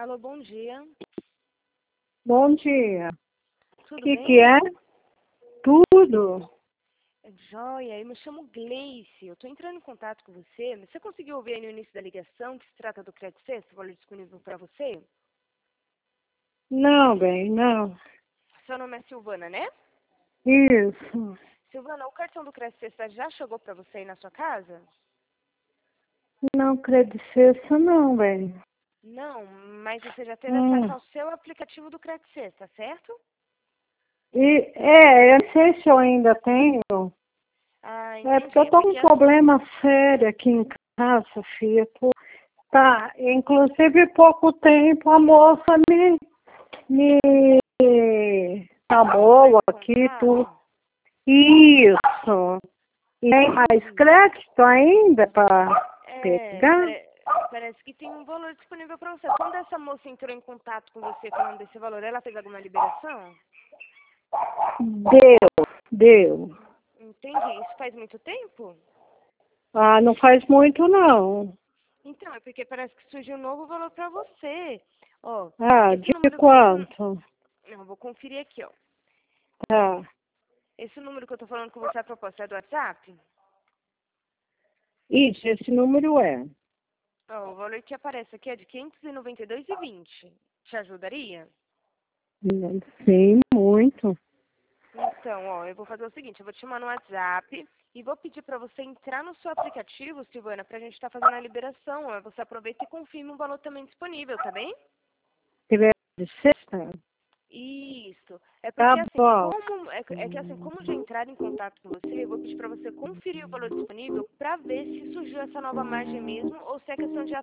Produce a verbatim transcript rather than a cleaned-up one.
Alô, bom dia. Bom dia. Tudo Que bem? que é? Tudo. É Joia, eu me chamo Gleice. Eu estou entrando em contato com você. Você conseguiu ouvir aí no início da ligação que se trata do Credit Sexta, valor disponível para você? Não, bem, não. Seu nome é Silvana, né? Isso. Silvana, o cartão do Credit Sexta já chegou para você aí na sua casa? Não acredito não, bem. Não, mas você já teve acesso Hum. ao seu aplicativo do Credit Sexta, certo? E, é, eu não sei se eu ainda tenho. Ah, É entendi. porque eu É tô com porque um assim... problema sério aqui em casa, filha. Pô, tá, inclusive pouco tempo a moça me, me chamou aqui, tudo. Contato? Isso. E tem mais Entendi. crédito ainda para É, pegar? pare- parece que tem um valor disponível para você. Quando essa moça entrou em contato com você falando desse valor, ela fez alguma liberação? Deu, deu. Entendi. Isso faz muito tempo? Ah, não faz muito não. Então, é porque parece que surgiu um novo valor para você. Ó, Ah, esse de número... Esse, nu- quanto? não, vou conferir aqui, ó. Tá. Esse número que eu tô falando com você, a proposta é do WhatsApp? Isso, esse número é. Ó, o valor que aparece aqui é de quinhentos e noventa e dois e vinte. Te ajudaria? Sim, muito. Então, ó, eu vou fazer o seguinte, eu vou te chamar no WhatsApp e vou pedir para você entrar no seu aplicativo, Silvana, para a gente estar fazendo a liberação. Ó. Você aproveita e confirma o valor também disponível, tá bem? Tiver de sexta? Isso. É Tá porque assim, bom. como é, que- é que assim, como já entrar em contato com você, eu vou pedir para você conferir o valor disponível para ver se surgiu essa nova margem mesmo ou se é questão de